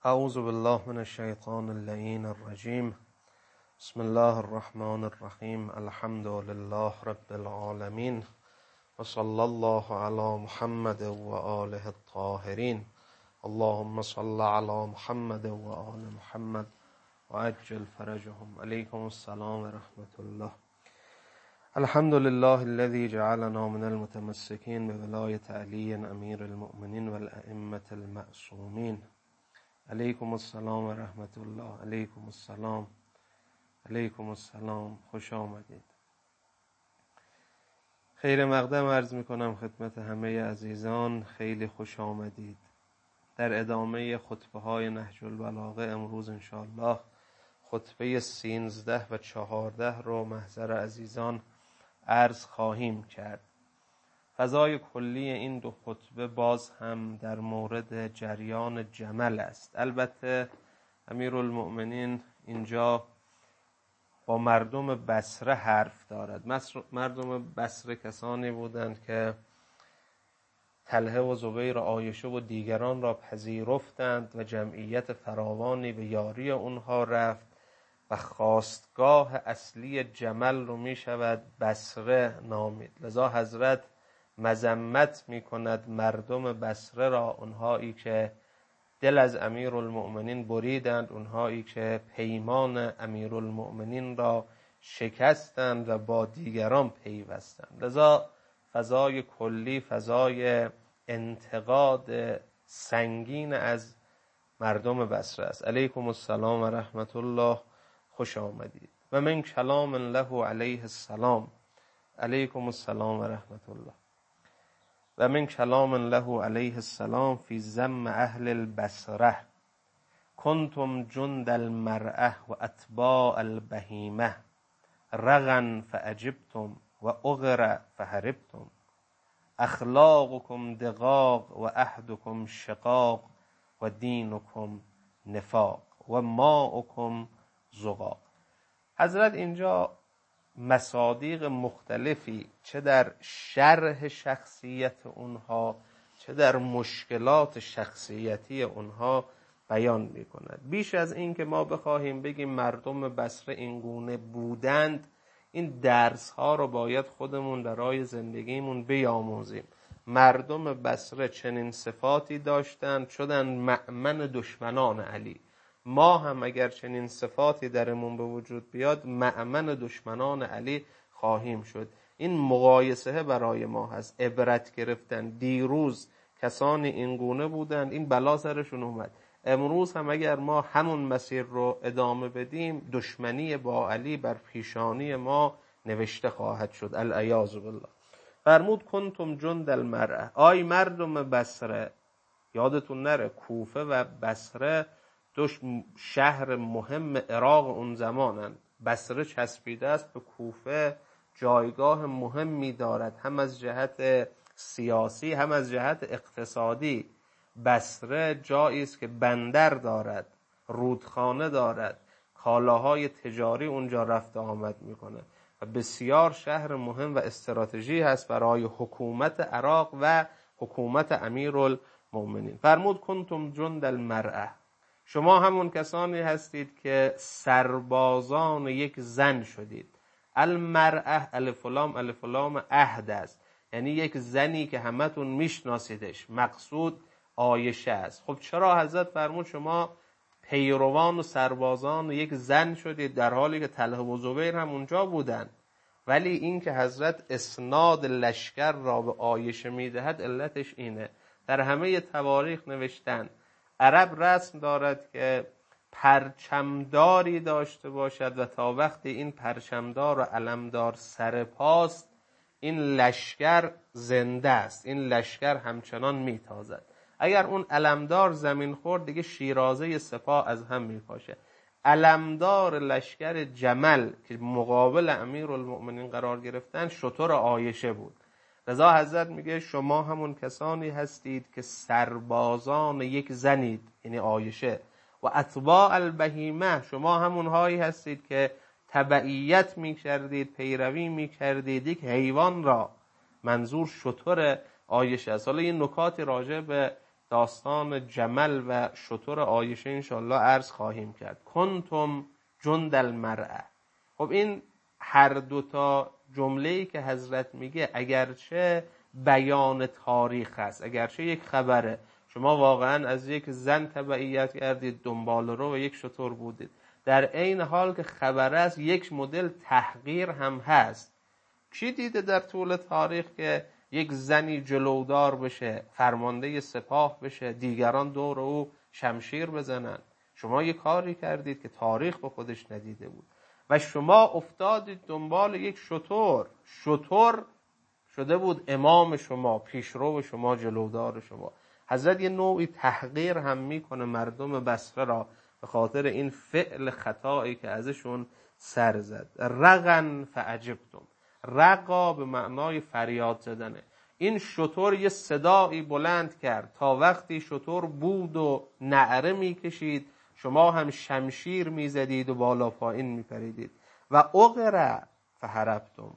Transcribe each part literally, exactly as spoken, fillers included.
اعوذ بالله من الشیطان اللعین الرجیم. بسم الله الرحمن الرحیم. الحمد لله رب العالمین و صلی الله علی محمد و آله الطاهرین. اللهم صل علی محمد و آل محمد و عجل فرجهم. علیکم السلام و رحمت الله. الحمد لله الذي جعلنا من المتمسكين بولایت علی امیر المؤمنین و الائمة المعصومین. علیکم السلام و رحمت الله. علیکم السلام. علیکم السلام. خوش آمدید. خیر مقدم عرض می کنم خدمت همه عزیزان. خیلی خوش آمدید. در ادامه خطبه های نهج البلاغه امروز انشاءالله خطبه سینزده و چهارده رو محضر عزیزان عرض خواهیم کرد. فضای کلی این دو خطبه باز هم در مورد جریان جمل است. البته امیرالمؤمنین اینجا با مردم بصره حرف دارد. مردم بصره کسانی بودند که طلحه و زبیر و عایشه و دیگران را پذیرفتند و جمعیت فراوانی به یاری اونها رفت و خواستگاه اصلی جمل رو می شود بصره نامید. لذا حضرت مذمت می کند مردم بصره را، اونهایی که دل از امیرالمؤمنین بریدند، اونهایی که پیمان امیرالمؤمنین را شکستند و با دیگران پیوستند. لذا فضای کلی فضای انتقاد سنگین از مردم بصره است. علیکم السلام و رحمت الله. خوش آمدید. و من کلام له علیه السلام. علیکم السلام و رحمت الله. و من کلام له علیه السلام فی ذم اهل البصره کنتم جند المرأه و اتباع البهیمه رغا فاجبتم و اغر فهربتم اخلاقکم دقاق و عهدکم شقاق و دینکم نفاق و ماؤکم زقاق. حضرت اینجا مصادیق مختلفی چه در شرح شخصیت اونها چه در مشکلات شخصیتی اونها بیان می کند. بیش از این که ما بخواهیم بگیم مردم بصره اینگونه بودند، این درس ها رو باید خودمون برای زندگیمون بیاموزیم. مردم بصره چنین صفاتی داشتند، شدن مأمن دشمنان علی. ما هم اگر چنین صفاتی درمون به وجود بیاد مأمن دشمنان علی خواهیم شد. این مقایسه برای ما هست، عبرت گرفتن. دیروز کسانی اینگونه بودند، این بلا سرشون اومد. امروز هم اگر ما همون مسیر رو ادامه بدیم دشمنی با علی بر پیشانی ما نوشته خواهد شد. العیاذ بالله. فرمود کنتم جند المرأه. آی مردم بصره، یادتون نره کوفه و بصره دو شهر مهم عراق اون زمانند. بصره چسبیده است به کوفه، جایگاه مهمی دارد، هم از جهت سیاسی هم از جهت اقتصادی. بصره جایی است که بندر دارد، رودخانه دارد، کالاهای تجاری اونجا رفت آمد میکنه و بسیار شهر مهم و استراتژی هست برای حکومت عراق و حکومت امیرالمؤمنین. فرمود کنتم جند المرأه. شما همون کسانی هستید که سربازان یک زن شدید. المرأه الف و لام الف و لام عهد است، یعنی یک زنی که همتون میشناسیدش. مقصود عایشه است. خب چرا حضرت فرمود شما پیروان و سربازان یک زن شدید، در حالی که طلحه و زبیر هم اونجا بودند؟ ولی این که حضرت اسناد لشکر را به عایشه میدهد علتش اینه. در همه تواریخ نوشتن عرب رسم دارد که پرچمداری داشته باشد و تا وقتی این پرچمدار و علمدار سر پاست این لشکر زنده است، این لشکر همچنان میتازد. اگر اون علمدار زمین خورد دیگه شیرازه سپاه از هم میپاشه. علمدار لشکر جمل که مقابل امیرالمؤمنین قرار گرفتن شتر عایشه بود. رضا حضرت میگه شما همون کسانی هستید که سربازان یک زنید، یعنی عایشه. و اتباع البهیمه، شما همون هایی هستید که تبعیت میکردید، پیروی میکردید یک حیوان را. منظور شتر عایشه است. حالا این نکاتی راجع به داستان جمل و شتر عایشه انشالله عرض خواهیم کرد. کنتم جند المرأه. خب این هر دوتا جمله‌ای که حضرت میگه اگرچه بیان تاریخ هست، اگرچه یک خبره، شما واقعا از یک زن تبعیت کردید، دنبال رو و یک شتر بودید، در عین حال که خبره است یک مدل تحقیر هم هست. کی دیده در طول تاریخ که یک زنی جلودار بشه، فرمانده سپاه بشه، دیگران دور او شمشیر بزنن؟ شما یک کاری کردید که تاریخ به خودش ندیده بود و شما افتادید دنبال یک شتر. شتر شده بود امام شما، پیشرو شما، جلودار شما. حضرت یه نوعی تحقیر هم میکنه مردم بصره را به خاطر این فعل خطایی که ازشون سر زد. رغن فعجبتم. رقا به معنای فریاد زدنه. این شتر یه صدایی بلند کرد، تا وقتی شتر بود و نعره میکشید شما هم شمشیر میزدید و بالا پایین میپریدید. و اقرا فهربتم.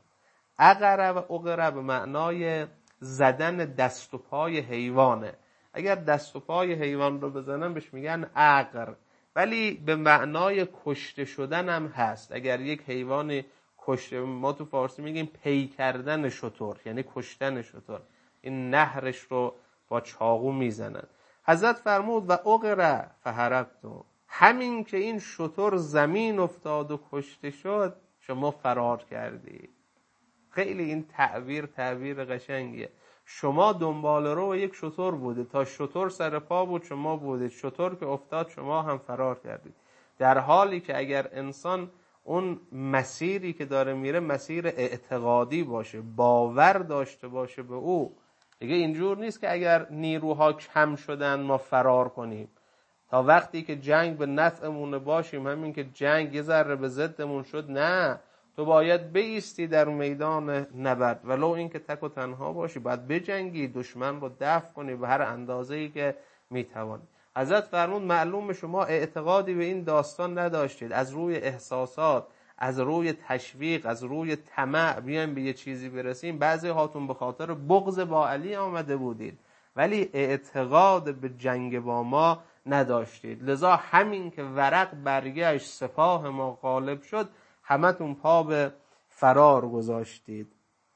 اقرا و اقرا به معنای زدن دست و پای حیوانه. اگر دست و پای حیوان رو بزنن بهش میگن اقر، ولی به معنای کشته شدن هم هست. اگر یک حیوان کشته، ما تو فارسی میگیم پی کردن شتر، یعنی کشتن شتر، این نهرش رو با چاقو میزنن. حضرت فرمود و اقرا فهربتم. همین که این شتر زمین افتاد و کشته شد شما فرار کردی. خیلی این تعبیر تعبیر قشنگیه. شما دنبال رو یک شتر بوده، تا شتر سر پا بود شما بودید، شتر که افتاد شما هم فرار کردید. در حالی که اگر انسان اون مسیری که داره میره مسیر اعتقادی باشه، باور داشته باشه به او، دیگه اینجور نیست که اگر نیروها کم شدن ما فرار کنیم. تا وقتی که جنگ به نفعمون باشیم، همین که جنگ یه ذره به ضدمون شد، نه، تو باید بایستی در میدان نبرد، ولو این که تک و تنها باشی، باید بجنگی، دشمن رو دفع کنی به هر اندازه‌ای که میتوانی. حضرت فرمود معلوم شما اعتقادی به این داستان نداشتید، از روی احساسات، از روی تشویق، از روی طمع بیایم به یه چیزی برسیم. بعضی هاتون به خاطر بغض با علی آمده بودید ولی اعتقاد به جنگ با ما نداشتید. لذا همین که ورق برگشت، سپاه ما غالب شد، همتون پا به فرار گذاشتید.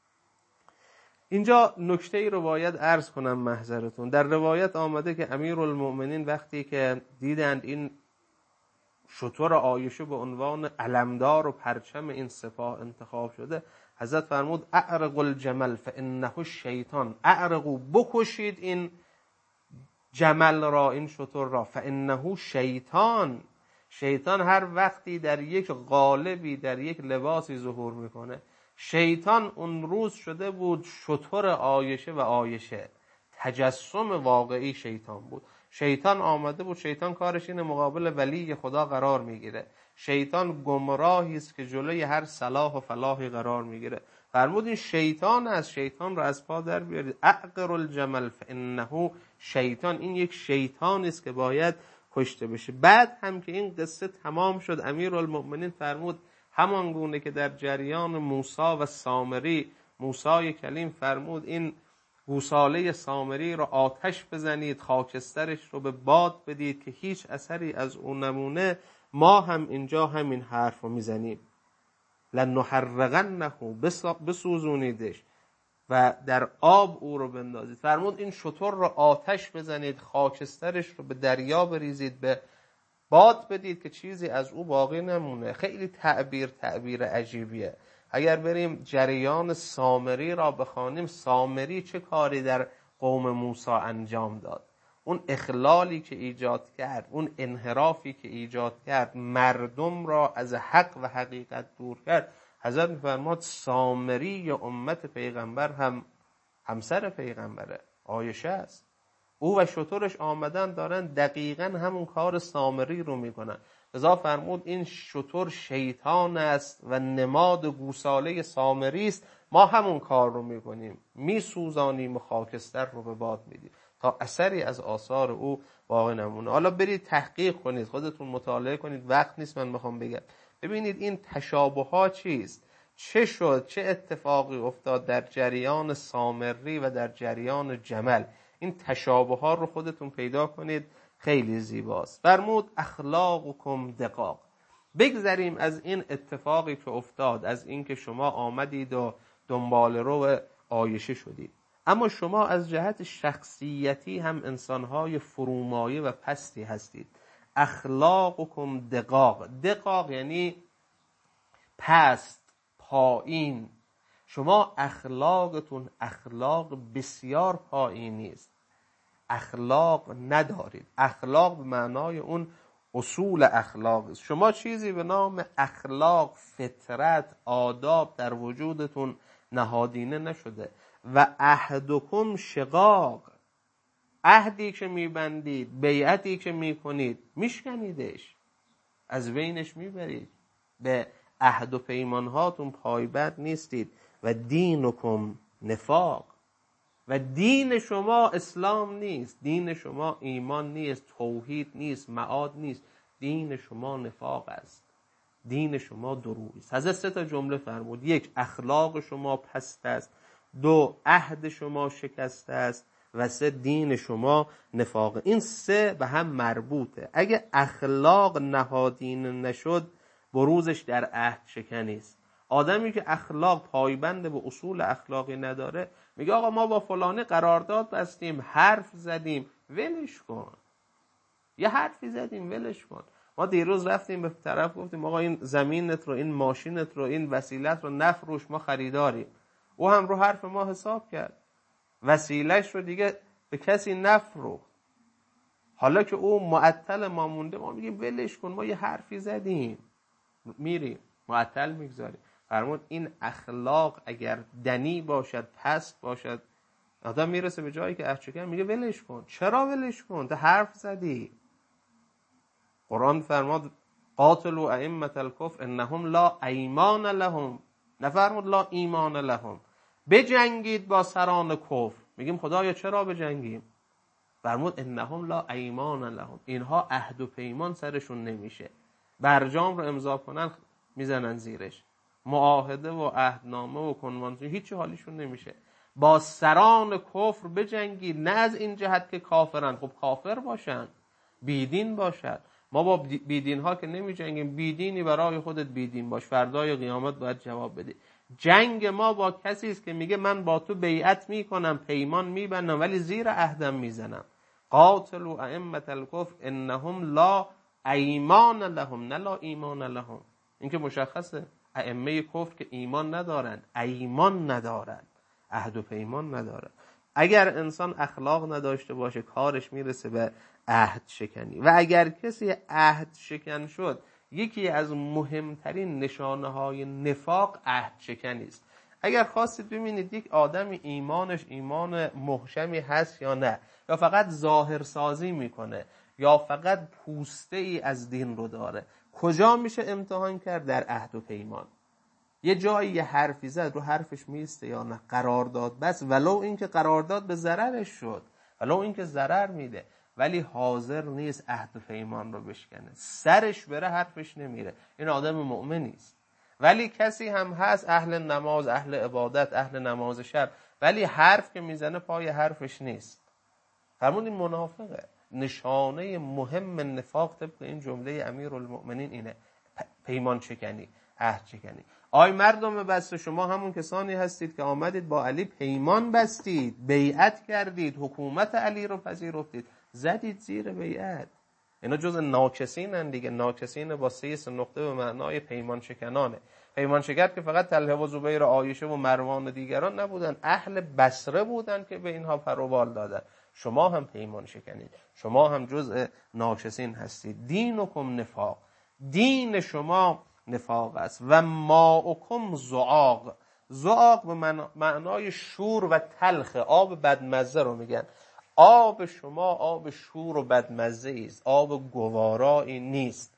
اینجا نکته ای رو باید عرض کنم محضرتون. در روایت آمده که امیرالمؤمنین وقتی که دیدند این شتر عایشه به عنوان علمدار و پرچم این سپاه انتخاب شده، حضرت فرمود اعرق الجمل فانه الشیطان. اعرقو، بکشید این جمل را، این شتر را، فانه شیطان. شیطان هر وقتی در یک قالبی، در یک لباسی ظهور میکنه، شیطان اون روز شده بود شتر عایشه و عایشه، تجسم واقعی شیطان بود. شیطان آمده بود، شیطان کارش اینه مقابل ولی خدا قرار میگیره. شیطان گمراهی است که جلوی هر صلاح و فلاحی قرار میگیره. فرمود این شیطان از شیطان را از پا در بیارید. اعقر الجمل فانه شیطان. این یک شیطان است که باید کشته بشه. بعد هم که این قصه تمام شد، امیرالمؤمنین فرمود همان گونه که در جریان موسی و سامری، موسی کلیم فرمود این گوساله سامری رو آتش بزنید، خاکسترش رو به باد بدید که هیچ اثری از اون نمونه، ما هم اینجا همین حرف رو میزنیم. لنحرقنه، بسوزونیدش و در آب او رو بندازید. فرمود این شتر رو آتش بزنید، خاکسترش رو به دریا بریزید، به باد بدید که چیزی از او باقی نمونه. خیلی تعبیر تعبیر عجیبیه. اگر بریم جریان سامری را بخوانیم، سامری چه کاری در قوم موسی انجام داد، اون اخلالی که ایجاد کرد، اون انحرافی که ایجاد کرد، مردم را از حق و حقیقت دور کرد. حضرت می‌فرماد سامری امت پیغمبر هم همسر پیغمبره، عایشه است. او و شترش آمدن دارن دقیقاً همون کار سامری رو میکنن. لذا فرمود این شتر شیطان است و نماد گوساله سامری است، ما همون کار رو میکنیم، میسوزانیم و خاکستر رو به باد میدیم تا اثری از آثار او باقی نمونه. حالا برید تحقیق کنید، خودتون مطالعه کنید، وقت نیست من بخوام بگم. ببینید این تشابه ها چیست، چه شد، چه اتفاقی افتاد در جریان سامری و در جریان جمل. این تشابه ها رو خودتون پیدا کنید، خیلی زیباست. فرمود اخلاقکم دقاق. بگذریم از این اتفاقی که افتاد، از این که شما آمدید و دنبال رو عایشه شدید، اما شما از جهت شخصیتی هم انسانهای فرومایه و پستی هستید. اخلاقکم دقاق. دقاق یعنی پست، پایین. شما اخلاقتون اخلاق بسیار پایینی است، اخلاق ندارید. اخلاق به معنای اون اصول اخلاق است. شما چیزی به نام اخلاق، فطرت، آداب در وجودتون نهادینه نشده. و عهدکم شقاق. عهدی که میبندید، بیعتی که میکنید، میشکنیدش، از بینش میبرید، به عهد و پیمانهاتون پایبند نیستید. و دینکم نفاق. و دین شما اسلام نیست، دین شما ایمان نیست، توحید نیست، معاد نیست. دین شما نفاق است، دین شما دروغ است. حضرت سه تا جمله فرمود: یک، اخلاق شما پست است. دو، عهد شما شکسته است. و سه، دین شما نفاقه. این سه به هم مربوطه. اگه اخلاق نهادینه نشد، بروزش در عهد شکنی است. آدمی که اخلاق پایبند به اصول اخلاقی نداره، میگه آقا ما با فلانی قرارداد بستیم، حرف زدیم، ولش کن. یه حرفی زدیم، ولش کن. ما دیروز رفتیم به طرف گفتیم آقا این زمینت رو، این ماشینت رو، این وسیلت رو نفروش، ما خریداریم. او هم رو حرف ما حساب کرد، وسیلش رو دیگه به کسی نفروخت. حالا که او معطل ما مونده، ما میگیم ولش کن، ما یه حرفی زدیم، میریم معطل میگذاریم. فرمود این اخلاق اگر دنی باشد، پست باشد، آدم میرسه به جایی که عهد میگه ولش کن. چرا ولش کن؟ تو حرف زدی. قرآن فرمود قاتلوا ائمة الکفر انهم لا ایمان لهم. نفرمود لا ایمان لهم. بجنگید با سران کفر. میگیم خدایا چرا بجنگیم؟ فرمود انهم لا ایمان لهم. اینها عهد و پیمان سرشون نمیشه، برجام رو امضا کنن میزنن زیرش، معاهده و عهدنامه و کنوانسیون هیچی حالیشون نمیشه. با سران کفر بجنگید، نه از این جهت که کافرن، خب کافر باشن، بیدین باشد. ما با بیدین ها که نمی جنگیم. بیدینی برای خودت بیدین باش، فردای قیامت باید جواب بدی. جنگ ما با کسی است که میگه من با تو بیعت میکنم، پیمان میبندم، ولی زیر عهدم میزنم. قاتلوا ائمة الکفر انهم لا ایمان لهم. نه لا ایمان لهم. این که مشخصه ائمه کفر که ایمان ندارن، ایمان ندارن، عهد و پیمان ندارن. اگر انسان اخلاق نداشته باشه، کارش میرسه به عهد شکنی. و اگر کسی عهد شکن شد، یکی از مهمترین نشانه های نفاق عهد شکنی است. اگر خواستید ببینید یک آدم ایمانش ایمان محشمی هست یا نه، یا فقط ظاهرسازی میکنه، یا فقط پوسته ای از دین رو داره، کجا میشه امتحان کرد؟ در عهد و پیمان. یه جایی یه حرفی زد، رو حرفش میسته یا نه؟ قرارداد بس، ولو اینکه قرارداد به ضررش شد، ولو اینکه ضرر میده، ولی حاضر نیست عهد و پیمان رو بشکنه. سرش بره حرفش نمیره. این آدم مؤمنی است. ولی کسی هم هست اهل نماز، اهل عبادت، اهل نماز شب، ولی حرف که میزنه پای حرفش نیست. فرمود این منافقه. نشانه مهم نفاق طبق این جمله امیرالمؤمنین اینه: پیمان شکنی، عهد شکنی. آی مردم بسته، شما همون کسانی هستید که آمدید با علی پیمان بستید، بیعت کردید، حکومت علی رو پذیرفتید، زدید زیر بیعت. اینا جز ناکسینن دیگه. ناکسین با سه نقطه به معنای پیمان شکنانه. پیمان شکر که فقط طلحه و زبیر و عایشه و مروان و دیگران نبودن، اهل بصره بودن که به اینها پروبال دادن. شما هم پیمان شکنید، شما هم جزء ناکسین هستید. دینکم نفاق. دین شما نفاق است. و ماؤکم زعاق. زعاق به معنای شور و تلخ، آب بدمزه رو میگن. آب شما آب شور و بدمزه است، آب گوارایی نیست.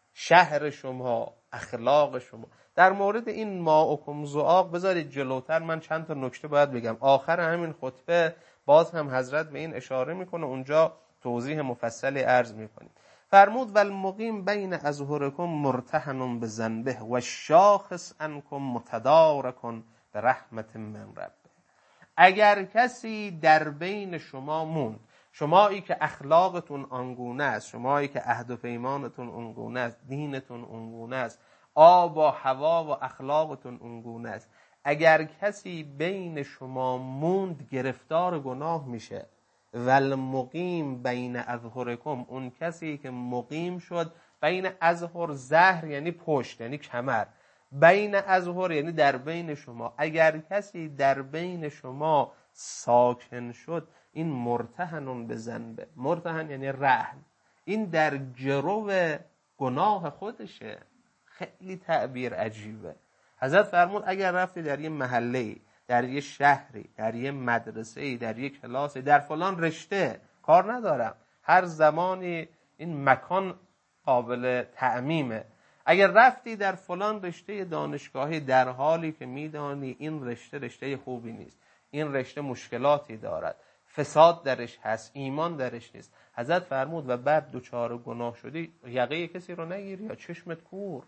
شهر شما، اخلاق شما. در مورد این ماؤکم زعاق بذارید جلوتر من چند تا نکته باید بگم. آخر همین خطبه باز هم حضرت به این اشاره میکنه، اونجا توضیح مفصلی عرض میکنیم. فرمود والمقیم بین اظهرکم مرتهن بذنبه و شاخص عنکم متدارکن برحمت من ربه. اگر کسی در بین شما موند، شمایی که اخلاقتون آنگونه است، شمایی که عهد و پیمانتون اونگونه است، دینتون اونگونه است، آب و هوا و اخلاقتون اونگونه است، اگر کسی بین شما موند گرفتار گناه میشه. والمقیم بین اظهرکم، اون کسی که مقیم شد بین اظهر، ظهر یعنی پشت یعنی کمر، بین اظهر یعنی در بین شما، اگر کسی در بین شما ساکن شد، این مرتهنون به ذنبه، مرتهن یعنی رهن، این در گرو گناه خودشه. خیلی تعبیر عجیبه. حضرت فرمود اگر رفتی در یه محله‌ای، در یه شهری، در یه مدرسه‌ای، در یه کلاسی، در فلان رشته، کار ندارم، هر زمانی این مکان قابل تعمیمه، اگر رفتی در فلان رشته دانشگاهی در حالی که میدانی این رشته رشته خوبی نیست، این رشته مشکلاتی دارد، فساد درش هست، ایمان درش نیست، حضرت فرمود و بعد دوچار گناه شدی، یقه کسی رو نگیری یا چشمت کور.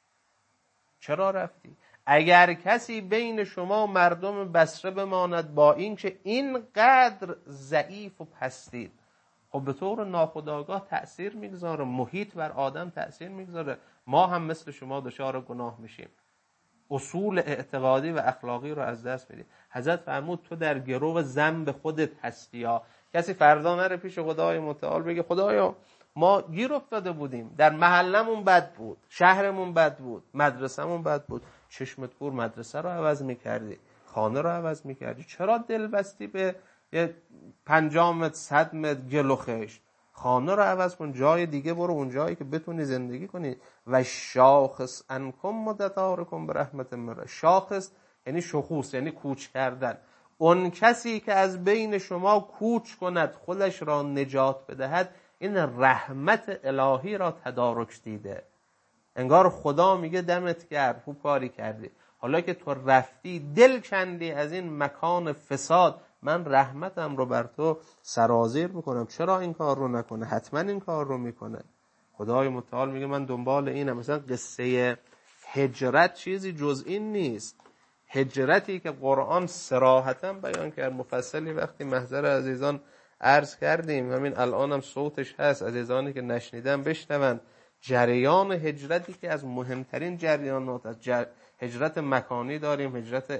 چرا رفتی؟ اگر کسی بین شما مردم بصره بماند با این که اینقدر ضعیف و پستید، خب به طور ناخودآگاه تأثیر میگذاره، محیط بر آدم تأثیر میگذاره، ما هم مثل شما دچار گناه میشیم، اصول اعتقادی و اخلاقی رو از دست میدیم. حضرت فرمود تو در گرو ذنب خودت هستی. یا کسی فردا نره پیش خدای متعال بگه خدایا ما گیر افتاده بودیم، در محلمون بد بود، شهرمون بد بود، مدرسه‌مون بد بود، چشمت کور مدرسه رو عوض میکردی، خانه رو عوض میکردی، چرا دل بستی به یه پنجاه متر صد متر گل و خشت؟ خانه رو عوض کن، جای دیگه برو، اون جایی که بتونی زندگی کنی. و شاخص انکم متدارکم برحمت من، شاخص یعنی شخوص یعنی کوچ کردن، اون کسی که از بین شما کوچ کند خودش را نجات بدهد، این رحمت الهی را تدارک دیده. انگار خدا میگه دمت گرم، خوب کاری کردی، حالا که تو رفتی دل کندی از این مکان فساد، من رحمتم رو بر تو سرازیر میکنم. چرا این کار رو نکنه؟ حتما این کار رو میکنه. خدای متعال میگه من دنبال اینم. مثلا قصه هجرت چیزی جز این نیست. هجرتی که قرآن صراحتا بیان کرد، مفصلی وقتی محضر عزیزان عرض کردیم، همین الان هم صوتش هست، عزیزانی که نشنیدن بشنون. جریان هجرتی که از مهمترین جریانات، از جر... هجرت مکانی داریم، هجرت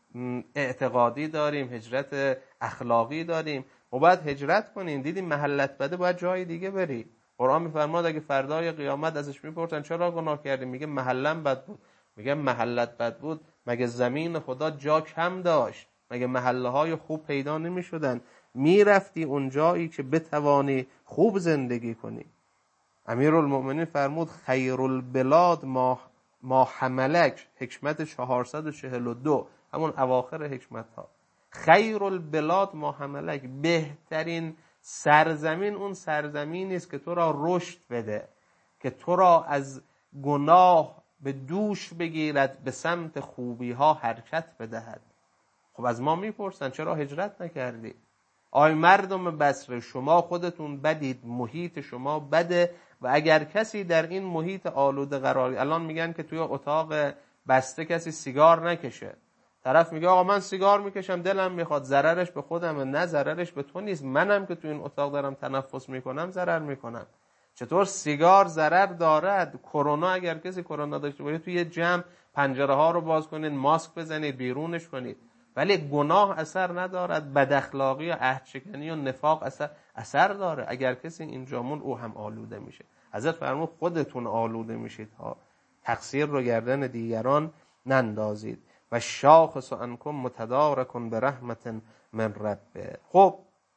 اعتقادی داریم، هجرت اخلاقی داریم. و باید هجرت کنیم، دیدیم محلت بده باید جای دیگه بری. قرآن میفرماد اگه فردای قیامت ازش میپرسن چرا گناه کردی، میگه محلم بد بود. میگه محلت بد بود، مگه زمین خدا جا کم داشت؟ مگه محله های خوب پیدا نمیشدن؟ میرفتی اون جایی که بتوانی خوب زندگی کنی. امیرالمؤمنین فرمود خیر البلاد ما ما حملک، حکمت چهارصد و چهل و دو، همون اواخر حکمت ها. خیر البلاد ما حملک، بهترین سرزمین اون سرزمینی است که تو را رشد بده، که تو را از گناه به دوش بگیرد، به سمت خوبی ها حرکت بدهد. خب از ما میپرسن چرا هجرت نکردی؟ آی مردم بصره، شما خودتون بدید، محیط شما بده، و اگر کسی در این محیط آلوده قراری، الان میگن که توی اتاق بسته کسی سیگار نکشه، طرف میگه آقا من سیگار میکشم دلم میخواد، ضررش به خودمه. نه، ضررش به تو نیست، منم که توی این اتاق دارم تنفس میکنم ضرر میکنم. چطور سیگار ضرر دارد؟ کرونا، اگر کسی کرونا داشته باشه توی جمع پنجره ها رو باز کنید، ماسک بزنید، بیرونش کنید. ولی گناه اثر ندارد، بد اخلاقی و عهد شکنی و نفاق اثر اثر داره. اگر کسی اینجا مون او هم آلوده میشه. حضرت فرمود خودتون آلوده میشید ها، تقصیر رو گردن دیگران نندازید. و شاخص انکم متدارکن برحمت من ربه. خب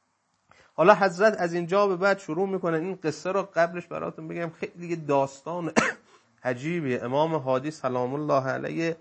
حالا حضرت از اینجا به بعد شروع میکنه. این قصه رو قبلش براتون بگم، خیلی داستان عجیبی. امام هادی سلام الله علیه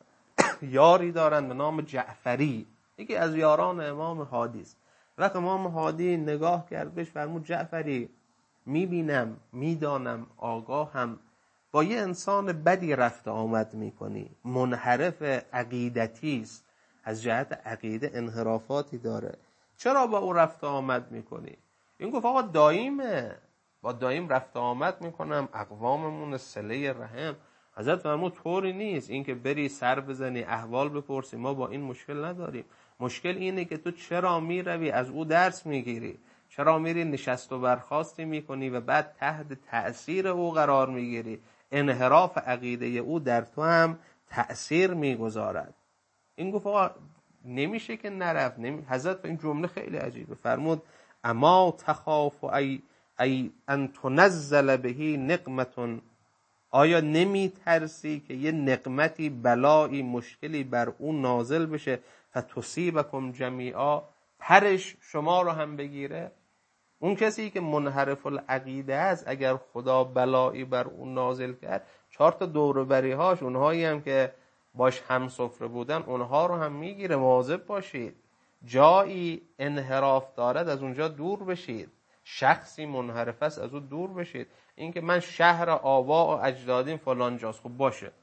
یاری دارن به نام جعفری، یکی از یاران امام هادی است. وقت امام هادی نگاه کرد بهش فرمود جعفری، میبینم، میدانم، آگاهم با یه انسان بدی رفت آمد میکنی، منحرف عقیدتی است، از جهت عقیده انحرافاتی داره، چرا با او رفت آمد میکنی؟ این گفت آقا داییمه، با داییم رفت آمد میکنم، اقواممون صله رحم. حضرت فرمود طوری نیست، این که بری سر بزنی احوال بپرسی، ما با این مشکل نداریم. مشکل اینه که تو چرا میروی از او درس میگیری، چرا میری نشست و برخاستی میکنی و بعد تحت تأثیر او قرار میگیری. انحراف عقیده او در تو هم تأثیر میگذارد. این گفت آقا نمیشه که نرفت. نمی... حضرت این جمله خیلی عجیبه، فرمود اما تخاف ای ای ان تنزل بهی نقمتون، آیا نمی ترسی که یه نقمتی، بلایی، مشکلی بر اون نازل بشه فتصیبکم جمیعا، پرش شما رو هم بگیره؟ اون کسی که منحرف العقیده است اگر خدا بلایی بر اون نازل کرد، چهار تا دور بری هاش، اونهایی هم که باش هم سفره بودن، اونها رو هم میگیره. مواظب باشید، جایی انحراف دارد از اونجا دور بشید، شخصی منحرف است از اون دور بشید. این که من شهر آبا و اجدادیم فلان جاست، خب باشه،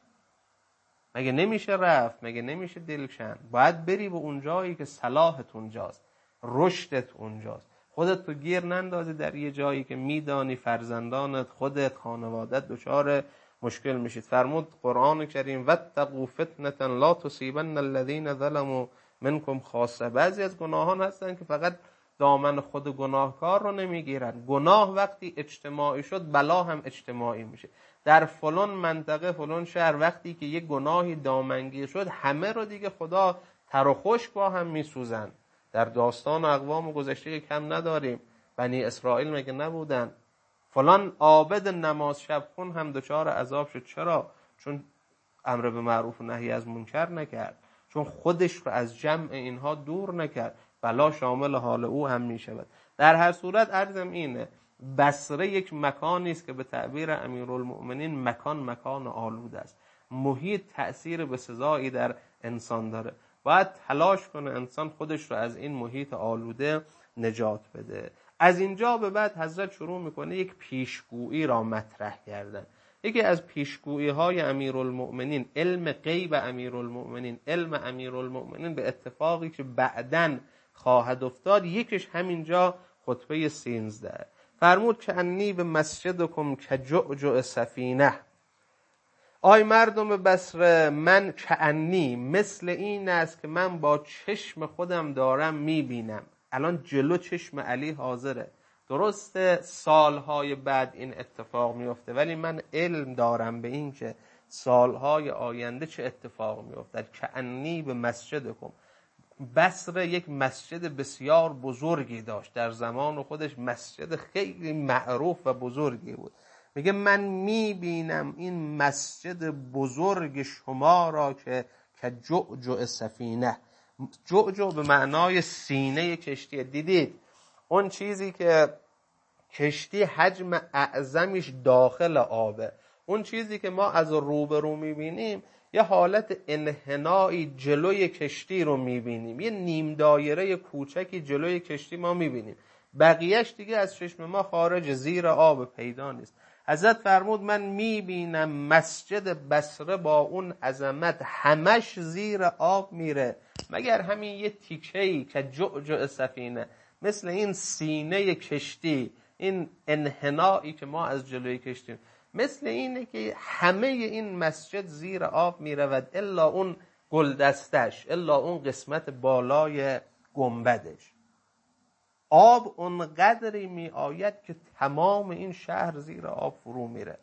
مگه نمیشه رفت؟ مگه نمیشه دلشن؟ باید بری به اون جایی که صلاحت اونجاست، رشدت اونجاست. خودت تو گیر نندازی در یه جایی که میدانی فرزندانت، خودت، خانوادت دچار مشکل میشید. فرمود قرآن کریم واتقوا فتنة لا تصیبن الذین ظلموا منکم خاصه. بعضی از گناهان هستن که فقط دامن خود گناهکار رو نمیگیرن. گناه وقتی اجتماعی شد بلا هم اجتماعی میشه. در فلان منطقه، فلان شهر، وقتی که یه گناهی دامنگیر شد، همه رو دیگه خدا تر و خشک با هم میسوزن. در داستان اقوام گذشته کم نداریم. بنی اسرائیل مگه نبودن؟ فلان عابد نماز شب خون هم دچار عذاب شد. چرا؟ چون امر به معروف و نهی از منکر نکرد، چون خودش رو از جمع اینها دور نکرد. بلا شامل حال او هم می شود. در هر صورت عرضم اینه، بصره یک مکانی است که به تعبیر امیرالمؤمنین مکان مکان آلوده است. محیط تأثیر به سزایی در انسان داره. باید تلاش کنه انسان خودش رو از این محیط آلوده نجات بده. از اینجا به بعد حضرت شروع میکنه یک پیشگویی را مطرح کردن. یکی از پیشگویی های امیرالمؤمنین، علم غیب امیرالمؤمنین، علم امیرالمؤمنین به اتفاقی که بعداً خواهد افتاد، یکیش همینجا خطبه سینزده. فرمود که انی به مسجدکم کجعجع سفینه. آی مردم بصره، من کانی مثل این است که من با چشم خودم دارم میبینم. الان جلو چشم علی حاضره. درسته سالهای بعد این اتفاق میفته، ولی من علم دارم به این که سالهای آینده چه اتفاق میفته. کانی به مسجدکم. بصره یک مسجد بسیار بزرگی داشت، در زمان خودش مسجد خیلی معروف و بزرگی بود. میگه من میبینم این مسجد بزرگ شما را که که جعجع سفینه. جعجع به معنای سینه کشتی. دیدید اون چیزی که کشتی حجم اعظمش داخل آبه، اون چیزی که ما از روبرو میبینیم یه حالت انحنایی جلوی کشتی رو میبینیم، یه نیم دایره کوچکی جلوی کشتی ما میبینیم، بقیهش دیگه از چشم ما خارج، زیر آب پیدا نیست. حضرت فرمود من میبینم مسجد بصره با اون عظمت همش زیر آب میره، مگر همین یه تیکه‌ای که جعجع سفینه، مثل این سینه کشتی، این انحنایی که ما از جلوی کشتیم، مثل اینه که همه این مسجد زیر آب میرود الا اون گلدستش، الا اون قسمت بالای گنبدش. آب اونقدری می آید که تمام این شهر زیر آب فرو میره،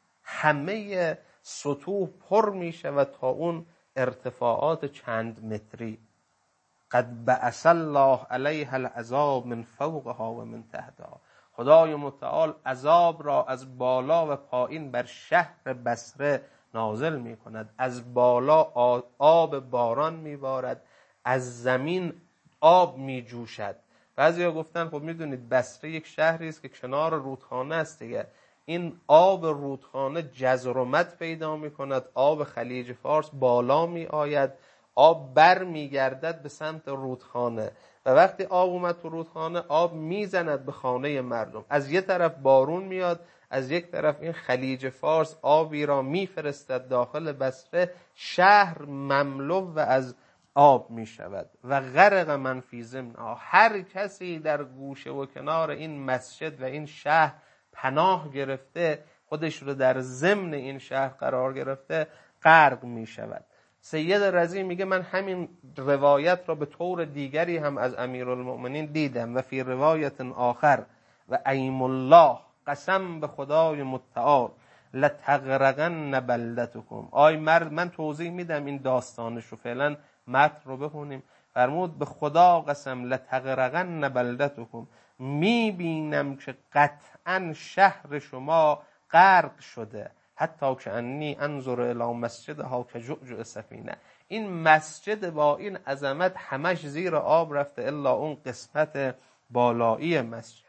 همه سطوح پر می شود تا اون ارتفاعات چند متری. قد بعث الله علیها العذاب من فوقها و من تحتها. خدای متعال عذاب را از بالا و پایین بر شهر بصره نازل می کند. از بالا آب باران می بارد، از زمین آب می جوشد. بعضیا گفتن خب میدونید بصره یک شهری است که کنار رودخانه است دیگه، این آب رودخانه جزر و مد پیدا می کند، آب خلیج فارس بالا می آید، آب بر می گردد به سمت رودخانه و وقتی آب اومد تو رودخانه آب میزند به خانه مردم. از یک طرف بارون میاد، از یک طرف این خلیج فارس آبی را میفرستد داخل بصره، شهر مملو و از آب می شود و غرق من فی ضمنها. هر کسی در گوشه و کنار این مسجد و این شهر پناه گرفته، خودش رو در ضمن این شهر قرار گرفته، غرق می شود. سید رضی میگه من همین روایت را به طور دیگری هم از امیرالمؤمنین دیدم و فی روایت آخر و ایم الله، قسم به خدای متعال، لتغرقن بلدتکم. آی مرد، من توضیح میدم این داستانش رو، فعلا متن رو بخونیم. فرمود به خدا قسم لتغرقن بلدتکم، میبینم که قطعا شهر شما غرق شده، حتی که انی انظر الی مسجدها که جعجع سفینه. این مسجد با این عظمت همش زیر آب رفته الا اون قسمت بالایی مسجد.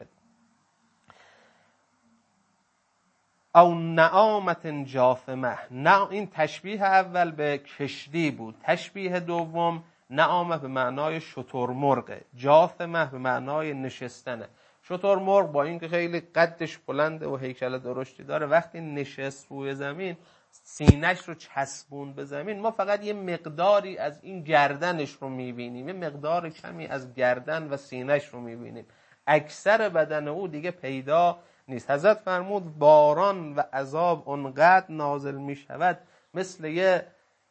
او نعامت جاثمه. نه، این تشبیه اول به کشتی بود. تشبیه دوم نعامه به معنای شترمرغ، جاثمه به معنای نشستنه. شترمرغ با اینکه خیلی قدش بلنده و هیکل درشتی داره، وقتی نشست روی زمین سینه‌ش رو چسبون به زمین، ما فقط یه مقداری از این گردنش رو میبینیم، یه مقدار کمی از گردن و سینه‌ش رو میبینیم، اکثر بدن او دیگه پیدا نیست. حضرت فرمود باران و عذاب اونقدر نازل میشود مثل یه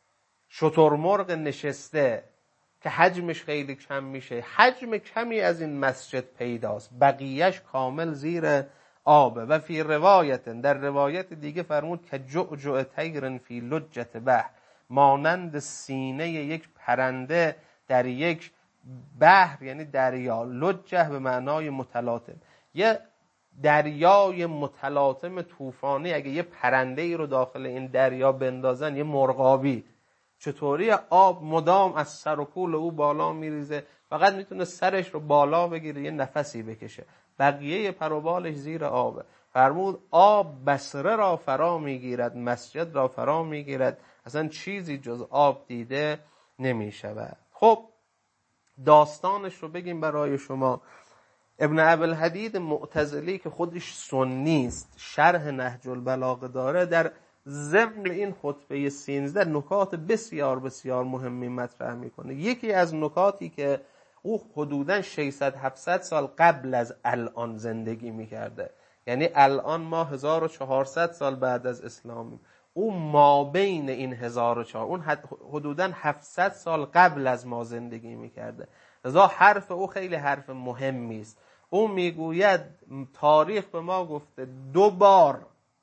شترمرغ نشسته که حجمش خیلی کم میشه. حجم کمی از این مسجد پیداست، بقیهش کامل زیر آبه. و فی روایت، در روایت دیگه فرمود که جعجع طیر فی لجة بحر، مانند سینه یک پرنده در یک بحر، یعنی دریا. لجه به معنای متلاطم، یه دریای متلاطم طوفانی. اگه یه پرنده ای رو داخل این دریا بندازن، یه مرغابی، چطوری آب مدام از سر و کول او بالا میریزه، فقط میتونه سرش رو بالا بگیره یه نفسی بکشه، بقیه پر و بالش زیر آبه. فرمود آب بصره را فرا میگیرد، مسجد را فرا میگیرد، اصلا چیزی جز آب دیده نمیشود. خب داستانش رو بگیم برای شما. ابن ابوالحدید معتزلی که خودش سنی است، شرح نهج البلاغه داره، در ضمن این خطبه سیزده نکات بسیار بسیار مهمی مطرح میکنه. یکی از نکاتی که او حدوداً ششصد هفتصد سال قبل از الان زندگی میکرده، یعنی الان ما هزار و چهارصد سال بعد از اسلام، او ما بین این هزار و چهارصد، اون حدوداً هفتصد سال قبل از ما زندگی میکرده. لذا حرف او خیلی حرف مهمی است. او میگوید تاریخ به ما گفته دو بار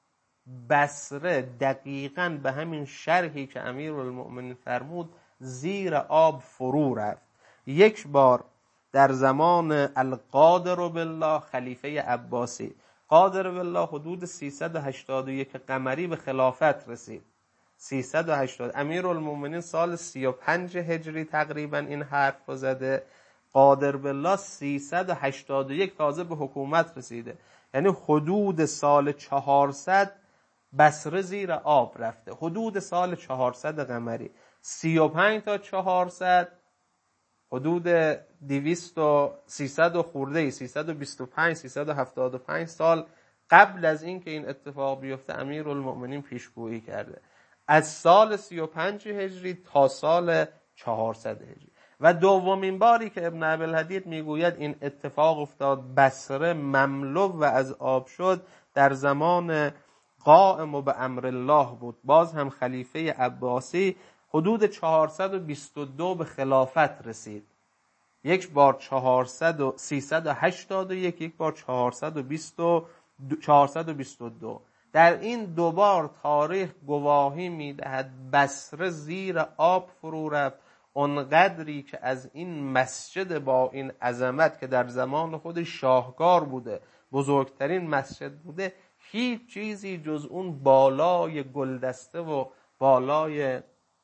بصره دقیقاً به همین شرحی که امیرالمؤمنین فرمود زیر آب فرو رفت. یک بار در زمان القادر بالله خلیفه عباسی، قادر بالله حدود سیصد و هشتاد و یک قمری به خلافت رسید. سیصد و هشتاد، امیرالمؤمنین سال سی و پنج هجری تقریبا این حرف رو زده، قادر بالله سیصد و هشتاد و یک تازه به حکومت رسیده. یعنی حدود سال چهارصد بصره زیر آب رفته، حدود سال چهارصد قمری. سی و پنج تا چهارصد حدود دویست و سیصد و خورده، سیصد و بیست و پنج سیصد و هفتاد و پنج سال قبل از این که این اتفاق بیفته امیرالمؤمنین پیشگویی کرده، از سال سی و پنج هجری تا سال چهارصد هجری. و دومین باری که ابن ابوالحدید میگوید این اتفاق افتاد، بصره مملو و از آب شد، در زمان قائم و به امر الله بود، باز هم خلیفه عباسی، حدود چهارصد و بیست و دو به خلافت رسید. یک بار چهارصد و سیصد و هشتاد و یک، یک بار چهارصد و بیست و چهارصد و بیست و دو. در این دو بار تاریخ گواهی میدهد بصره زیر آب فرو رفت، اونقدری که از این مسجد با این عظمت که در زمان خود شاهکار بوده، بزرگترین مسجد بوده، هیچ چیزی جز اون بالای گلدسته و بالای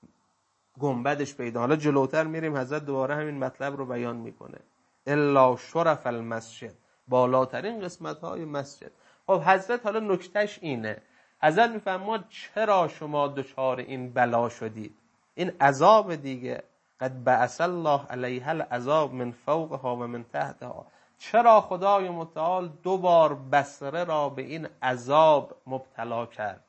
گنبدش پیدا. حالا جلوتر میریم حضرت دوباره همین مطلب رو بیان میکنه، الا شرف المسجد، بالاترین قسمت های مسجد. خب حضرت حالا نکتهش اینه، حضرت میفرماد چرا شما دچار این بلا شدید، این عذاب دیگه، قد بعث الله علیها العذاب من فوقها و من تحتها. چرا خدای متعال دو بار بصره را به این عذاب مبتلا کرد؟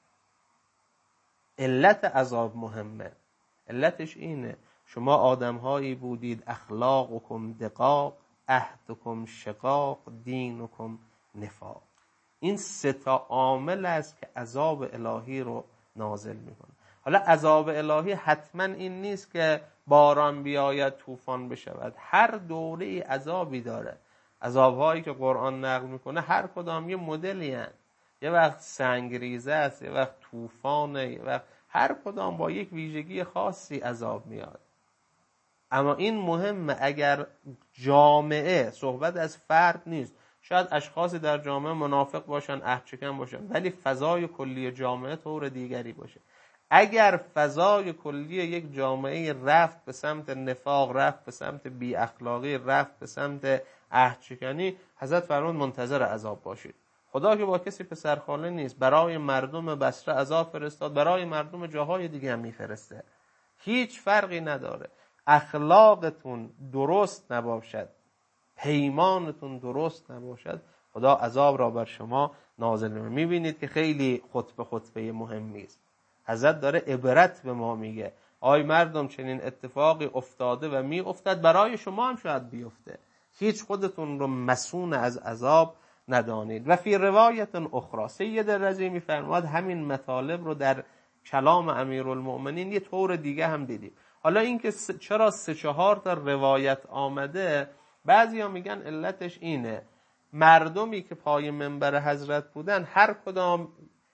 علت عذاب مهمه، علتش اینه شما آدمهایی بودید اخلاقکم دقاق، عهدکم شقاق، دینکم نفاق. این سه تا عامل است که عذاب الهی رو نازل میکنه. حالا عذاب الهی حتما این نیست که باران بیاید طوفان بشود. هر دوره عذابی داره. عذابهایی که قرآن نقل میکنه هر کدام یه مدلی هست. یه وقت سنگریزه است، یه وقت طوفانه، یه وقت هر کدام با یک ویژگی خاصی عذاب میاد. اما این مهمه، اگر جامعه، صحبت از فرد نیست، شاید اشخاصی در جامعه منافق باشن، عهدشکن باشن، ولی فضای کلی جامعه طور دیگری باشه. اگر فضای کلی یک جامعه رفت به سمت نفاق، رفت به سمت بی اخلاقی، رفت به سمت عهدشکنی، حضرت فرمود منتظر عذاب باشید. خدا که با کسی پسرخواله نیست. برای مردم بصره عذاب فرستاد، برای مردم جاهای دیگه هم میفرسته. هیچ فرقی نداره. اخلاقتون درست نباشد، پیمانتون درست نباشد، خدا عذاب را بر شما نازل می‌کنه. میبینید که خیلی خطبه خطبه مهمی است. حضرت داره عبرت به ما میگه. آی مردم، چنین اتفاقی افتاده و می افتد، برای شما هم شاید بیفته. هیچ خودتون رو مسئول از عذاب ندانید. و فی روایت اخرى، سید رضی میفرماد همین مطالب رو در کلام امیرالمؤمنین یه طور دیگه هم دیدیم. حالا اینکه چرا سه چهار تا روایت آمده، بعضیا میگن علتش اینه، مردمی که پای منبر حضرت بودن هر کدام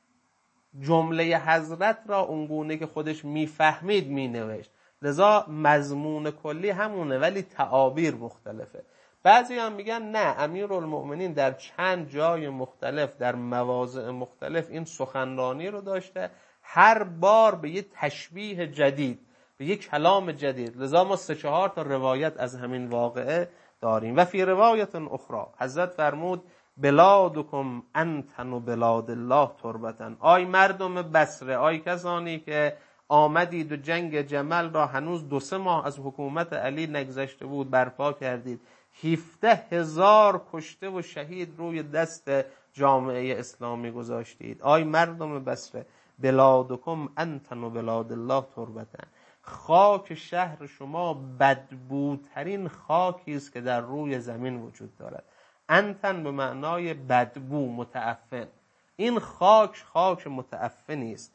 جمله حضرت را اونگونه که خودش میفهمید مینوشت، لذا مضمون کلی همونه ولی تعابیر مختلفه. بعضی هم میگن نه، امیرالمؤمنین در چند جای مختلف در مواضع مختلف این سخنرانی رو داشته، هر بار به یه تشبیه جدید، به یه کلام جدید، لذا ما سه چهار تا روایت از همین واقعه داریم. و فی روایت اخرى حضرت فرمود بلادکم انتن و بلاد الله تربتن. آی مردم بصره، آی کسانی که آمدید و جنگ جمل را هنوز دو سه ماه از حکومت علی نگذشته بود برپا کردید، هفده هزار کشته و شهید روی دست جامعه اسلامی گذاشتید. آی مردم بصره بلادکم انتن و بلاد الله تربتن. خاک شهر شما بدبوترین خاکی است که در روی زمین وجود دارد. انتن به معنای بدبو، متعفن. این خاک خاک متعفنی است.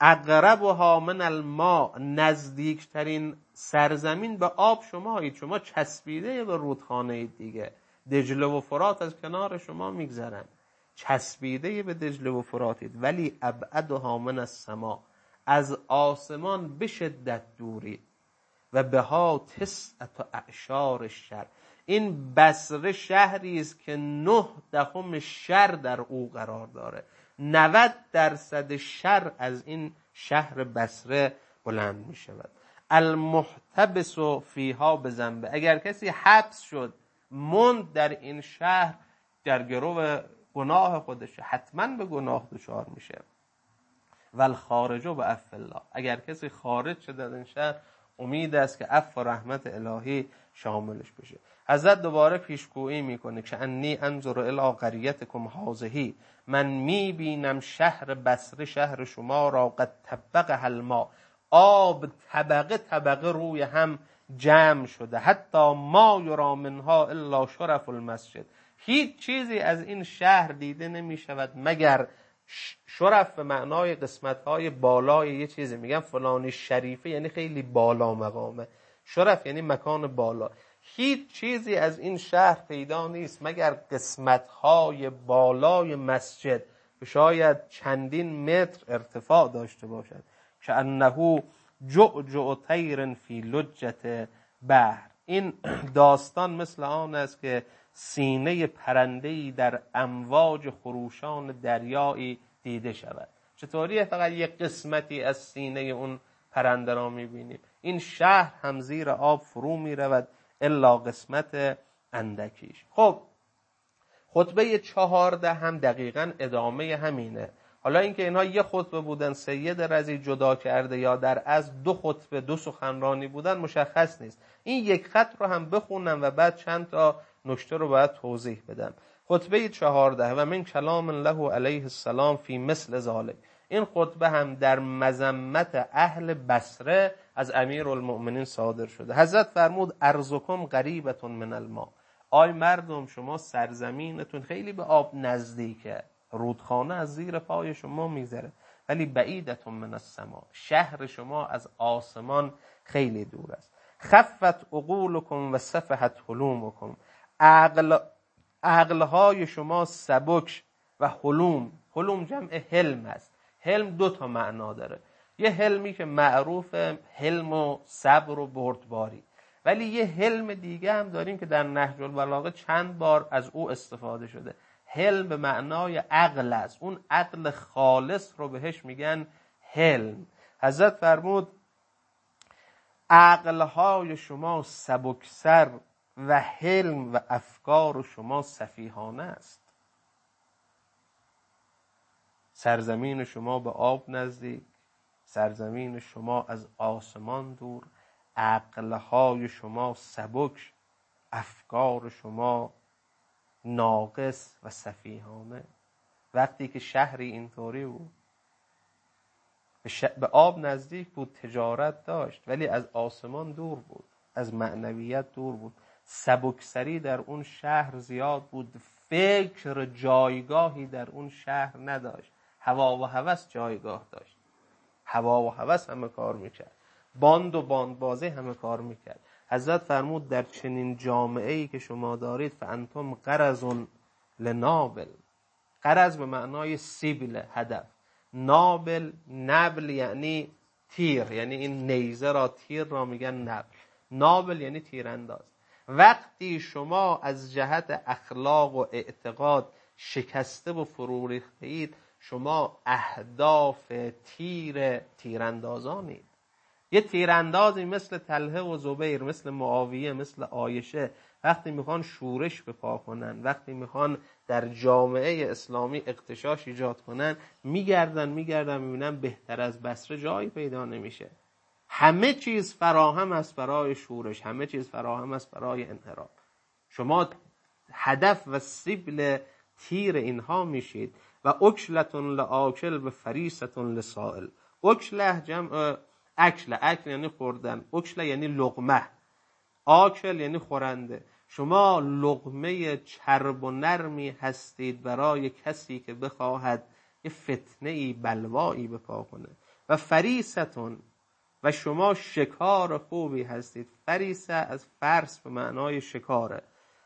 اقربها من الماء، نزدیکترین سرزمین به آب شمایید. شما چسبیده به رودخانه دیگه. دجله و فرات از کنار شما میگذرن، چسبیده به دجله و فراتید. ولی ابعدها من السماء، از آسمان به شدت دوری. و بها تسعة اعشار الشر، این بصره شهری است که نه دهم شر در او قرار داره. نود درصد شر از این شهر بصره بلند می شود. المحتبس فیها بذنبه، اگر کسی حبس شد مند در این شهر در گرو گناه خودشه، حتما به گناه دچار میشه. والخارج و عفو الله، اگر کسی خارج شد از این شهر امید است که عفو و رحمت الهی شاملش بشه. حضرت دوباره پیشگویی میکنه که انی انظر الی قریتکم هذه، من میبینم شهر بصره، شهر شما را قد طبقها الماء، آب طبقه طبقه روی هم جمع شده، حتی ما یرا منها الا شرف المسجد، هیچ چیزی از این شهر دیده نمی شود مگر شرف به معنای قسمت‌های بالای یه چیزی. میگن فلانی شریفه یعنی خیلی بالا مقامه، شرف یعنی مکان بالا. هیچ چیزی از این شهر پیدا نیست مگر قسمت‌های بالای مسجد که شاید چندین متر ارتفاع داشته باشد. که انه جعجع طیر فی لجة بحر، این داستان مثل آن است که سینه پرنده‌ای در امواج خروشان دریایی دیده شود. چطوریه فقط یک قسمتی از سینه اون پرنده را می‌بینیم؟ این شهر هم زیر آب فرو می‌رود الا قسمت اندکیش. خب خطبه چهارده هم دقیقاً ادامه همینه. حالا اینکه اینها یه خطبه بودن سید رضی جدا کرده یا در از دو خطبه دو سخنرانی بودن مشخص نیست. این یک خط رو هم بخونم و بعد چند تا نکته رو باید توضیح بدم. خطبه چهارده و من کلام الله علیه السلام فی مثل ذالک، این خطبه هم در مذمت اهل بصره از امیرالمؤمنین صادر شده. حضرت فرمود ارضکم قریبة من الماء، آی مردم شما سرزمینتون خیلی به آب نزدیکه، رودخانه از زیر پای شما میگذره. ولی بعیدة من السماء، شهر شما از آسمان خیلی دور است. خفت عقولکم و سفهت حلومکم، عقل عقلهای شما سبک و حلوم، حلوم جمع حلم است. حلم دو تا معنا داره، یه حلمی که معروف حلم و صبر و بردباری، ولی یه حلم دیگه هم داریم که در نهج البلاغه چند بار از او استفاده شده. حلم به معنای عقل است، اون عقل خالص رو بهش میگن حلم. حضرت فرمود عقلهای شما سبکسر و حلم و افکار شما سفیهانه است. سرزمین شما به آب نزدیک، سرزمین شما از آسمان دور، عقلهای شما سبک، افکار شما ناقص و سفیهانه. وقتی که شهری اینطوری بود، به, ش... به آب نزدیک بود، تجارت داشت، ولی از آسمان دور بود، از معنویت دور بود، سبکسری در اون شهر زیاد بود، فکر جایگاهی در اون شهر نداشت، هوا و هوس جایگاه داشت، هوا و هوس همه کار میکرد، باند و باندبازی همه کار میکرد. حضرت فرمود در چنین جامعه‌ای که شما دارید فانتم غرض لنابل، غرض به معنای سیبل، هدف، نابل، نبل یعنی تیر، یعنی این نیزه را، تیر را میگن نبل، نابل یعنی تیرانداز. وقتی شما از جهت اخلاق و اعتقاد شکسته و فرو ریخته اید، شما اهداف تیر تیراندازانید. یه تیراندازی مثل طلحه و زبیر، مثل معاویه، مثل عایشه، وقتی میخوان شورش بپا کنن، وقتی میخوان در جامعه اسلامی اغتشاش ایجاد کنن، میگردن میگردن میبینن بهتر از بصره جایی پیدا نمیشه. همه چیز فراهم است برای شورش، همه چیز فراهم است برای انحراف. شما هدف و سیبل تیر اینها میشید. و اکلتون لآکل و فریستون لسائل. اکله جمع اکل، اکل یعنی خوردن، اکله یعنی لقمه، آکل یعنی خورنده. شما لقمه چرب و نرمی هستید برای کسی که بخواهد یه فتنه‌ای بلوایی بپا کنه. و فریستون، و شما شکار خوبی هستید. فریسه از فرس به معنای شکاره.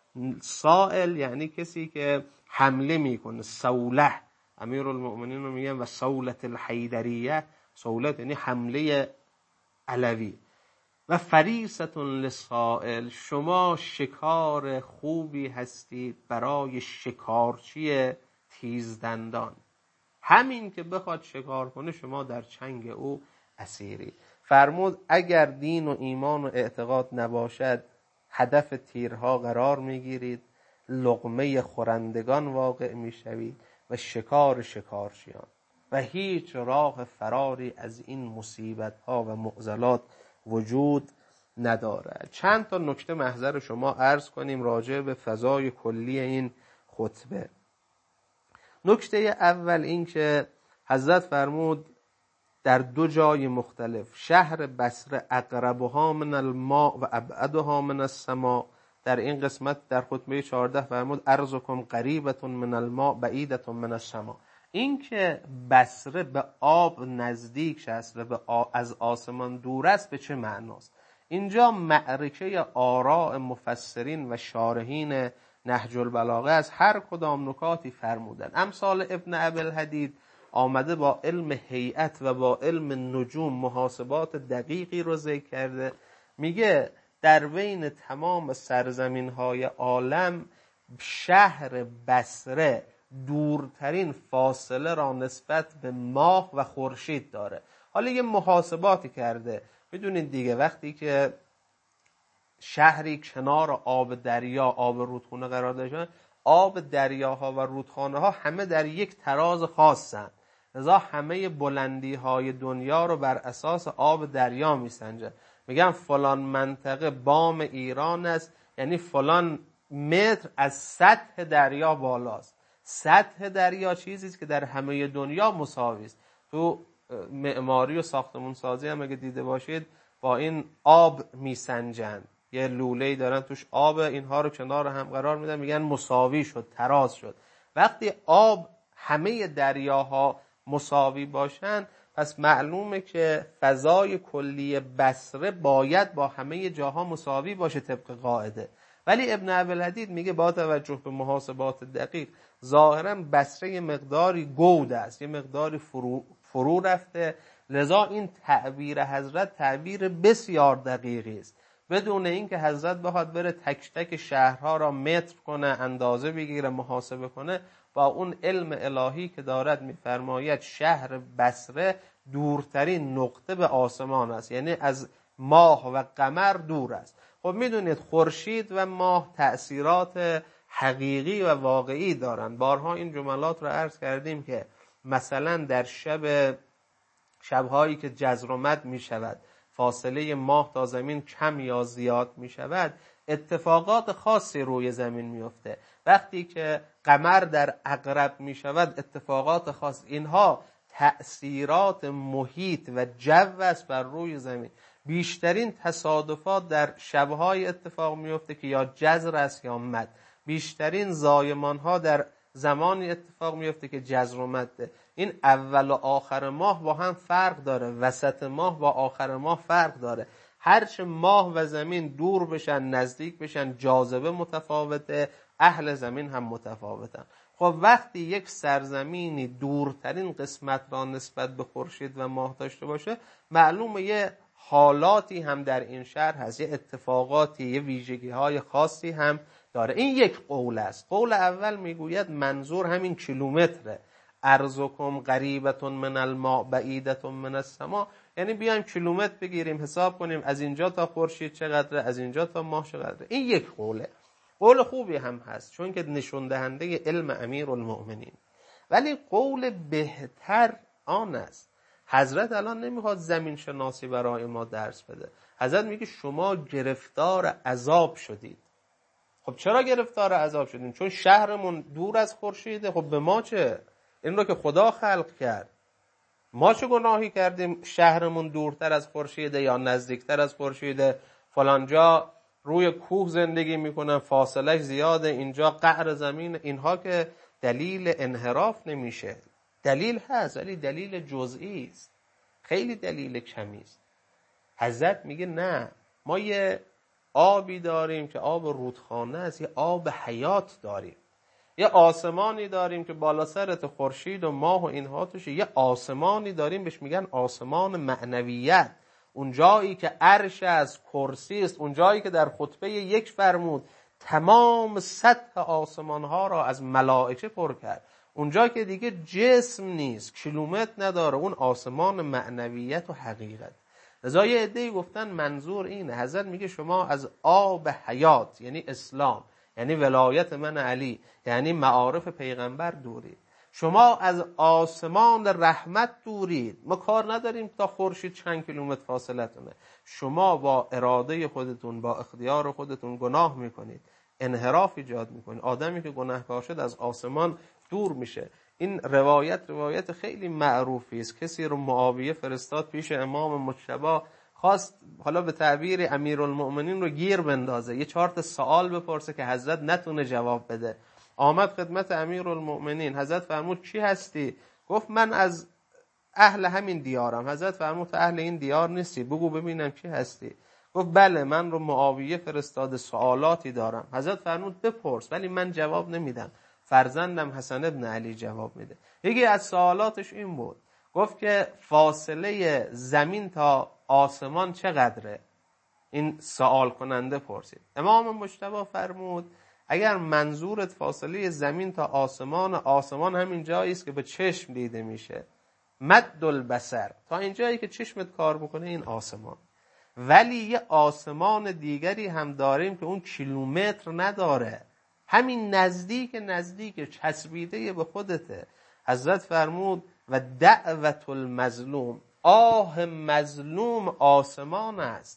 سائل یعنی کسی که حمله میکنه. سوله، امیرالمؤمنین رو میگن و سولت الحیدریه، سولت یعنی حمله علوی. و فریستون لسائل، شما شکار خوبی هستید برای شکارچی تیزدندان. همین که بخواد شکار کنه شما در چنگ او اسیری. فرمود اگر دین و ایمان و اعتقاد نباشد هدف تیرها قرار میگیرید، لقمه خورندگان واقع میشوید و شکار شکارچیان، و هیچ راه فراری از این مصیبت ها و معضلات وجود ندارد. چند تا نکته محضر شما عرض کنیم راجع به فضای کلی این خطبه. نکته اول این که حضرت فرمود در دو جای مختلف شهر بصره اقربها من الماء و ابعدها من السماء. در این قسمت در خطبه چهارده فرمود ارضکم قریبة من الماء بعیدة من السماء. این که بصره به آب نزدیک است و به از آسمان دور است به چه معناست؟ اینجا معرکه آراء مفسرین و شارحین نهج البلاغه از هر کدام نکاتی فرمودن. امثال ابن ابی‌الحدید آمده با علم هیئت و با علم نجوم محاسبات دقیقی رو ذکر کرده. میگه در بین تمام سرزمین های عالم شهر بصره دورترین فاصله را نسبت به ماه و خورشید داره. حالا یه محاسباتی کرده. میدونید دیگه وقتی که شهری کنار آب دریا، آب رودخانه قرار داشته، آب دریاها و رودخانه ها همه در یک تراز خاصن، لذا همه بلندی های دنیا رو بر اساس آب دریا میسنجن. میگن فلان منطقه بام ایران است، یعنی فلان متر از سطح دریا بالاست. سطح دریا چیزی است که در همه دنیا مساوی است. تو معماری و ساختمون سازی هم اگه دیده باشید با این آب میسنجن، یه لوله‌ای دارن توش آب، اینها رو کنار هم قرار میدن، میگن مساوی شد، تراز شد. وقتی آب همه دریاها مساوی باشن، پس معلومه که فضای کلی بصره باید با همه جاها مساوی باشه طبق قاعده. ولی ابن ابوالحدید میگه با توجه به محاسبات دقیق ظاهرا بصره یه مقداری گود است، یه مقداری فرو, فرو رفته، لذا این تعبیر حضرت تعبیر بسیار دقیقی است، بدون اینکه حضرت بخواد بره تک تک شهرها را متر کنه، اندازه بگیره، محاسبه کنه. با اون علم الهی که دارد میفرماید شهر بصره دورترین نقطه به آسمان است، یعنی از ماه و قمر دور است. خب میدونید خورشید و ماه تأثیرات حقیقی و واقعی دارن. بارها این جملات رو عرض کردیم که مثلا در شب شبهایی که جزر و مد می شود، فاصله ماه تا زمین کم یا زیاد می شود، اتفاقات خاصی روی زمین می افته. وقتی که قمر در عقرب می شود اتفاقات خاص، اینها تأثیرات محیط و جو است بر روی زمین. بیشترین تصادفات در شبهای اتفاق می افته که یا جزر است یا مد. بیشترین زایمان ها در زمانی اتفاق می افته که جزر و مده. این اول و آخر ماه با هم فرق داره، وسط ماه با آخر ماه فرق داره. هرچه ماه و زمین دور بشن نزدیک بشن جاذبه متفاوته، اهل زمین هم متفاوتن. خب وقتی یک سرزمینی دورترین قسمت را نسبت به خورشید و ماه داشته باشه، معلومه یه حالاتی هم در این شهر هست، یه اتفاقاتی، یه ویژگی های خاصی هم داره. این یک قول است. قول اول میگوید منظور همین کیلومتره. ارزکم قریبتون من الماء بعیدتون من السما، یعنی بیایم کیلومتر بگیریم حساب کنیم از اینجا تا خورشید چقدره، از اینجا تا ماه چقدره. این یک قوله. قول خوبی هم هست چون که نشون دهنده علم امیرالمؤمنین. ولی قول بهتر آن است. حضرت الان نمیخواد زمین شناسی برای ما درس بده. حضرت میگه شما گرفتار عذاب شدید. خب چرا گرفتار عذاب شدیم؟ چون شهرمون دور از خورشیده. خب به ما چه؟ این رو که خدا خلق کرد. ما چه گناهی کردیم شهرمون دورتر از خورشیده یا نزدیکتر از خورشیده؟ فلانجا روی کوه زندگی میکنن، فاصله زیاده، اینجا قعر زمین. اینها که دلیل انحراف نمیشه. دلیل هست ولی دلیل جزئی است، خیلی دلیل کمی است. حضرت میگه نه، ما یه آبی داریم که آب رودخانه است، یه آب حیات داریم، یه آسمانی داریم که بالا سرت خورشید و ماه و اینها توشه، یه آسمانی داریم بهش میگن آسمان معنویت، اون جایی که عرش از کرسی است، اون جایی که در خطبه یک فرمود تمام سطح آسمان ها را از ملائکه پر کرد، اونجا که دیگه جسم نیست، کیلومتر نداره، اون آسمان معنویت و حقیقت. لذا یه عده‌ای گفتن منظور اینه. حضرت میگه شما از آب حیات یعنی اسلام، یعنی ولایت من علی، یعنی معارف پیغمبر دورید. شما از آسمان رحمت دورید. ما کار نداریم تا خورشید چند کیلومتر فاصله تونه. شما با اراده خودتون، با اختیار خودتون گناه میکنید، انحراف ایجاد میکنید. آدمی که گناهکار شد از آسمان دور میشه. این روایت روایت خیلی معروفی است. کسی رو معاویه فرستاد پیش امام مجتبی، خواست حالا به تعبیر امیرالمؤمنین رو گیر بندازه، یه چهار تا سوال بپرسه که حضرت نتونه جواب بده. آمد خدمت امیرالمؤمنین، حضرت فرمود چی هستی؟ گفت من از اهل همین دیارم. حضرت فرمود تو اهل این دیار نیستی، بگو ببینم چی هستی. گفت بله من رو معاویه فرستاده، سوالاتی دارم. حضرت فرمود بپرس، ولی من جواب نمیدم، فرزندم حسن ابن علی جواب میده. یکی از سوالاتش این بود، گفت که فاصله زمین تا آسمان چقدره؟ این سوال کننده پرسید. امام مجتبی فرمود اگر منظورت فاصله زمین تا آسمان، آسمان همین جایی است که به چشم دیده میشه، مد البصر، تا این جایی که چشمت کار بکنه این آسمان. ولی یه آسمان دیگری هم داریم که اون کیلومتر نداره، همین نزدیک نزدیک چسبیده به خودته. حضرت فرمود و دعوت المظلوم، آه مظلوم آسمان است.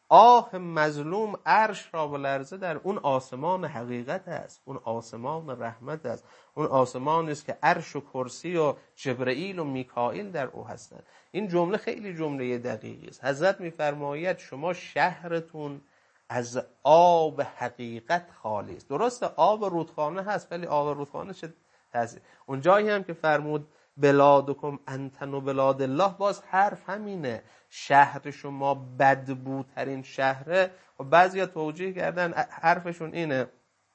آه مظلوم عرش را بلرزه در اون آسمان حقیقت است، اون آسمان رحمت است، اون آسمان است که عرش و کرسی و جبرئیل و میکائیل در او هستند. این جمله خیلی جمله دقیقی است. حضرت میفرماید شما شهرتون از آب حقیقت خالی است. درسته آب رودخانه هست ولی آب رودخانه چه تاثیر؟ اون جایی هم که فرمود بلادکم انتن و بلاد الله، باز حرف همینه، شهر شما بدبوترین شهره. و بعضیا توجیه کردن حرفشون اینه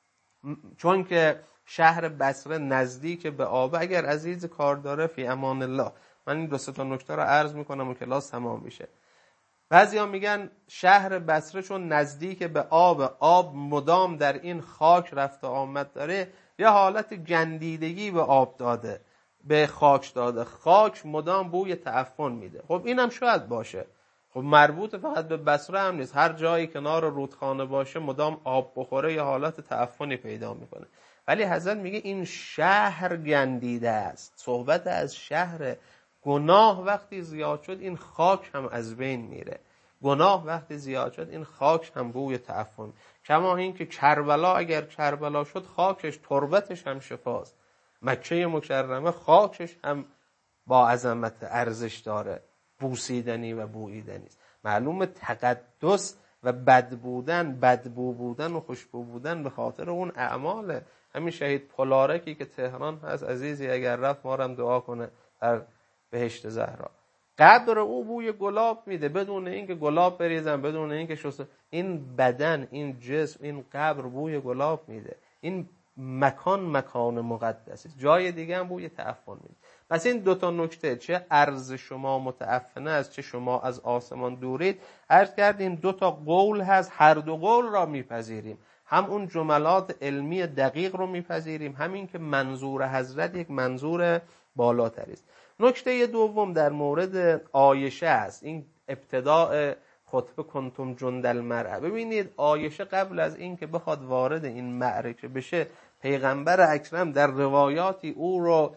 چون که شهر بصره نزدیک به آب، اگر عزیز کار داره فی امان الله. من این دو سه تا نکته رو عرض میکنم و کلاس تمام میشه. بعضیا میگن شهر بصره چون نزدیک به آب، آب مدام در این خاک رفت و آمد داره، یه حالت گندیدگی به آب داده، به خاک داده، خاک مدام بوی تعفن میده. خب اینم شاید باشه، خب مربوط فقط به بصره هم نیست، هر جایی کنار رودخانه باشه مدام آب بخوره یه حالت تعفنی پیدا میکنه. ولی حضرت میگه این شهر گندیده است، صحبت از شهر. گناه وقتی زیاد شد این خاک هم از بین میره، گناه وقتی زیاد شد این خاک هم بوی تعفن. کما این که کربلا اگر کربلا شد خاکش تربتش هم شفاست، مکه مکرمه خاکش هم با عظمت ارزش داره، بوسیدنی و بوییدنی است. معلوم تقدس و بد بودن، بدبو بودن و خوشبو بودن به خاطر اون اعماله. همین شهید پولارکی که تهران هست، عزیزی اگر رفت ما هم دعا کنه در بهشت زهرا. قبر او بوی گلاب میده بدون اینکه گلاب بریزن، بدون اینکه شسته. این بدن، این جسم، این قبر بوی گلاب میده. این مکان مکان مقدسی، جای دیگه هم بوی تعفن میده. پس این دو تا نکته، چه عرض شما متعفنه است، چه شما از آسمان دورید، عرض کردیم دو تا قول هست، هر دو قول را میپذیریم. هم اون جملات علمی دقیق رو میپذیریم، همین که منظور حضرت یک منظور بالاتری است. نکته دوم در مورد عایشه است، این ابتداء خطبه کنتم جند المرأه. ببینید عایشه قبل از این که بخواد وارد این معرکه بشه، پیغمبر اکرم در روایاتی او رو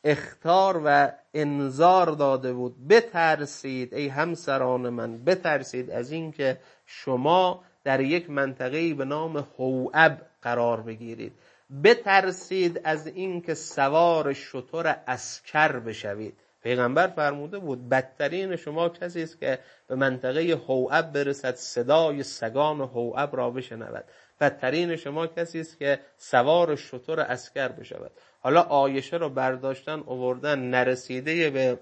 اخطار و انذار داده بود، بترسید ای همسران من، بترسید از این که شما در یک منطقه‌ای به نام حوعب قرار بگیرید، بترسید از این که سوار شتر عسکر بشوید. پیغمبر فرموده بود بدترین شما کسی است که به منطقه حوعب برسد صدای سگان حوعب را بشنود، بدترین شما کسی است که سوار شتر عسکر بشود. حالا عایشه رو برداشتن آوردن، نرسیده به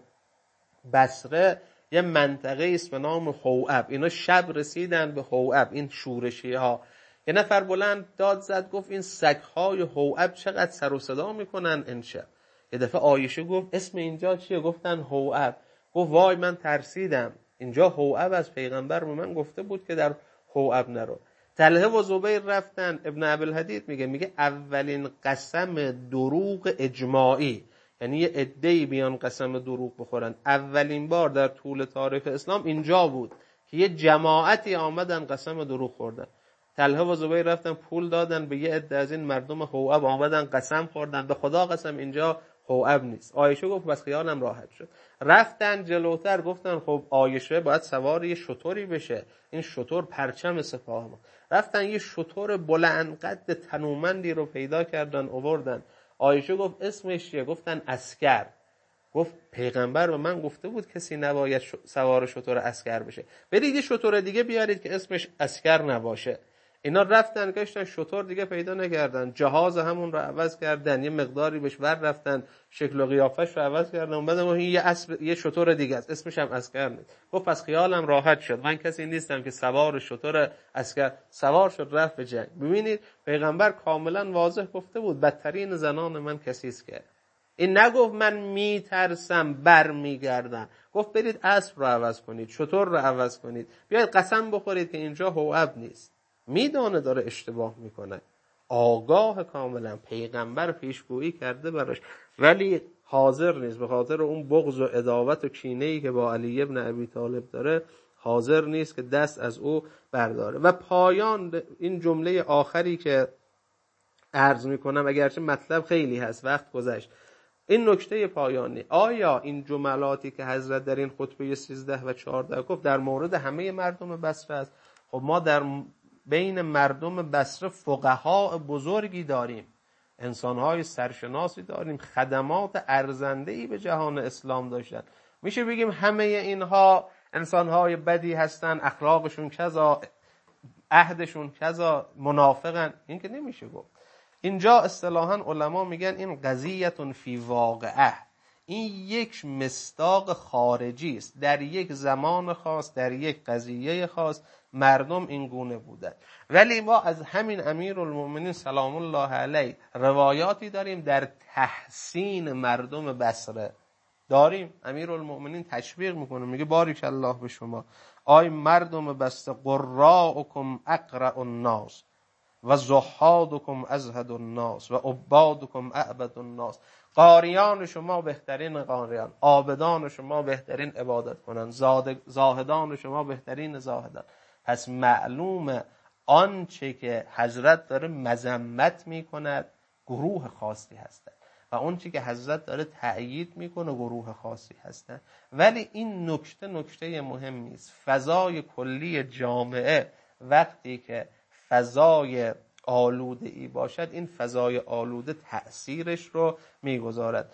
بصره یه منطقه است به نام حوعب، اینا شب رسیدن به حوعب، این شورشی ها. یه نفر بلند داد زد گفت این سگ‌های حوعب چقدر سر و صدا میکنن امشب. یه دفعه عایشه گفت اسم اینجا چیه؟ گفتن حوعب. گفت وای من ترسیدم، اینجا حوعب از پیغمبر به من گفته بود که در حوعب نرو. طلحه و زبیر رفتن. ابن ابوالحدید میگه میگه اولین قسم دروغ اجماعی، یعنی یه عده‌ای بیان قسم دروغ بخورن، اولین بار در طول تاریخ اسلام اینجا بود که یه جماعتی آمدن قسم دروغ خوردن. طلحه و زبیر رفتن پول دادن به یه عده از این مردم حوعب، آمدن قسم خوردن، به خدا قسم اینجا حوعب نیست. عایشه گفت بس خیالم راحت شد. رفتن جلوتر گفتن خب عایشه باید سوار یه شتری بشه، این شتر پرچم سپاه ما. رفتن یه شتر بلند قد تنومندی رو پیدا کردن آوردن. عایشه گفت اسمش چیه؟ گفتن عسکر. گفت پیغمبر به من گفته بود کسی نباید سوار شتر عسکر بشه، برید یه شتر دیگه بیارید که اسمش عسکر نباشه. اینا رفتن گشتن شتر دیگه پیدا نکردن، جهاز همون رو عوض کردن، یه مقداری بهش ور رفتن، شکل و قیافش رو عوض کردن، بعدم این یه اسب یه شتر دیگه است، اسمش هم عسکر نیست. گفت پس خیالم راحت شد، من کسی نیستم که سوار شتر عسکر. سوار شد رفت به جنگ. ببینید پیغمبر کاملا واضح گفته بود بدترین زنان من کسی است که این نگفت من میترسم برمیگردم، گفت برید اسب رو عوض کنید، شتر رو عوض کنید، بیاید قسم بخورید که اینجا حوعب نیست. میدانه داره اشتباه میکنه، آگاه کاملا، پیغمبر پیشگویی کرده براش، ولی حاضر نیست به خاطر اون بغض و عداوت و کینه‌ای که با علی ابن ابی طالب داره، حاضر نیست که دست از او برداره. و پایان این جمله آخری که عرض میکنم، اگرچه مطلب خیلی هست وقت گذشت، این نکته پایانی، آیا این جملاتی که حضرت در این خطبه سیزده و چهارده گفت در مورد همه مردم بصره است؟ خب ما در بین مردم بصره فقها بزرگی داریم، انسانهای سرشناسی داریم، خدمات ارزنده‌ای به جهان اسلام داشتن. میشه بگیم همه اینها انسانهای بدی هستن، اخلاقشون کذا، عهدشون کذا، منافقن؟ این که نمیشه گفت. اینجا اصطلاحاً علما میگن این قضیه فی واقعه، این یک مصداق خارجی است. در یک زمان خاص، در یک قضیه خاص مردم این گونه بودند. ولی ما از همین امیرالمومنین سلام الله علیه روایاتی داریم در تحسین مردم بصره. داریم امیرالمومنین تشویق میکنه، میگه بارک الله به شما، آی مردم بسته، قراءکم اقرأ الناس و زهادکم ازهد الناس و عبادکم اعبد الناس. قاریان شما بهترین قاریان، عابدان شما بهترین عبادت کنن، زاهدان شما بهترین زاهدان. پس معلومه آنچه که حضرت داره مذمت میکند گروه خاصی هستند و آنچه که حضرت داره تأیید میکنه گروه خاصی هستند. ولی این نکته نکته مهمی است. فضای کلی جامعه وقتی که فضای آلوده ای باشد، این فضای آلوده تأثیرش رو میگذارد.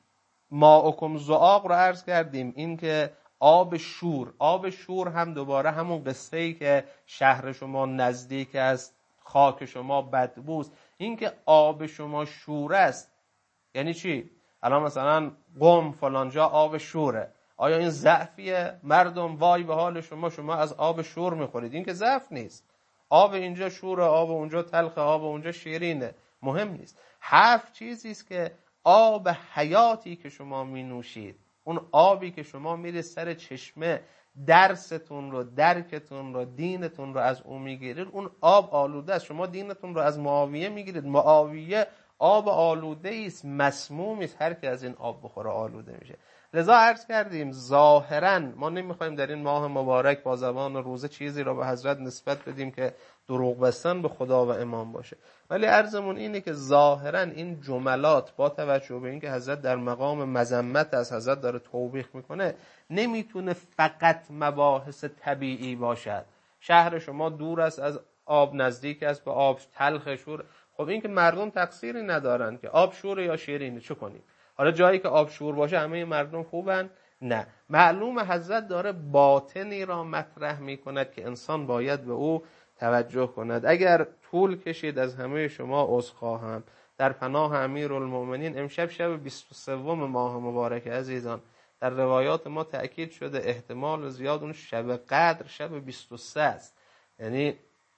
ماءکم زعاق رو عرض کردیم، این که آب شور، آب شور هم دوباره همون قصه ای که شهر شما نزدیک است، خاک شما بدبوست. این که آب شما شور است یعنی چی؟ الان مثلا قم فلانجا آب شوره، آیا این ضعفیه؟ مردم وای به حال شما، شما از آب شور میخورید. این که ضعف نیست. آب اینجا شوره، آب اونجا تلخه، آب اونجا شیرینه، مهم نیست. هفت چیزی است که آب حیاتی که شما می نوشید، اون آبی که شما میرید سر چشمه، درستون رو، درکتون رو، دینتون رو از اون میگیرید، اون آب آلوده است. شما دینتون رو از معاویه میگیرید، معاویه آب آلوده است، مسموم است، هر کی از این آب بخوره آلوده میشه. لذا عرض کردیم ظاهرا ما نمیخوایم در این ماه مبارک با زبان روزه چیزی را به حضرت نسبت بدیم که دروغ بستن به خدا و امام باشه، ولی عرضمون اینه که ظاهرا این جملات با توجه به اینکه حضرت در مقام مذمت از حضرت داره توبیخ میکنه، نمیتونه فقط مباحث طبیعی باشد. شهر شما دور است از آب، نزدیک است به آب، تلخ شور. خب این که مردم تقصیری ندارن که آب شوره یا شیرینه، چه کنیم؟ حالا جایی که آب شور باشه همه مردم خوبن؟ نه. معلوم حضرت داره باطنی را مطرح میکند که انسان باید به او توجه کند. اگر طول کشید از همه شما عذرخواهم. در پناه امیرالمومنین امشب شب بیست و سه ماه مبارک عزیزان، در روایات ما تأکید شده احتمال زیاد اون شب قدر شب بیست و سه است، یعنی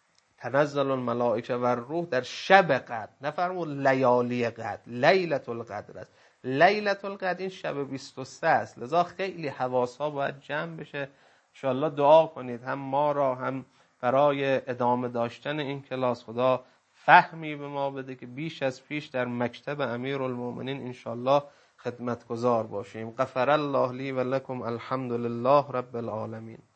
تنزل الملائکه و الروح در شب قدر، نفرمود لیالی قدر، لیلة القدر است. لیلة القدر این شب بیست و سه است. لذا خیلی حواسها باید جمع بشه. انشاءالله دعا کنید هم ما را هم برای ادامه داشتن این کلاس. خدا فهمی به ما بده که بیش از پیش در مکتب امیرالمومنین انشاءالله خدمتگزار باشیم. غفر الله لی و لکم، الحمد لله رب العالمین.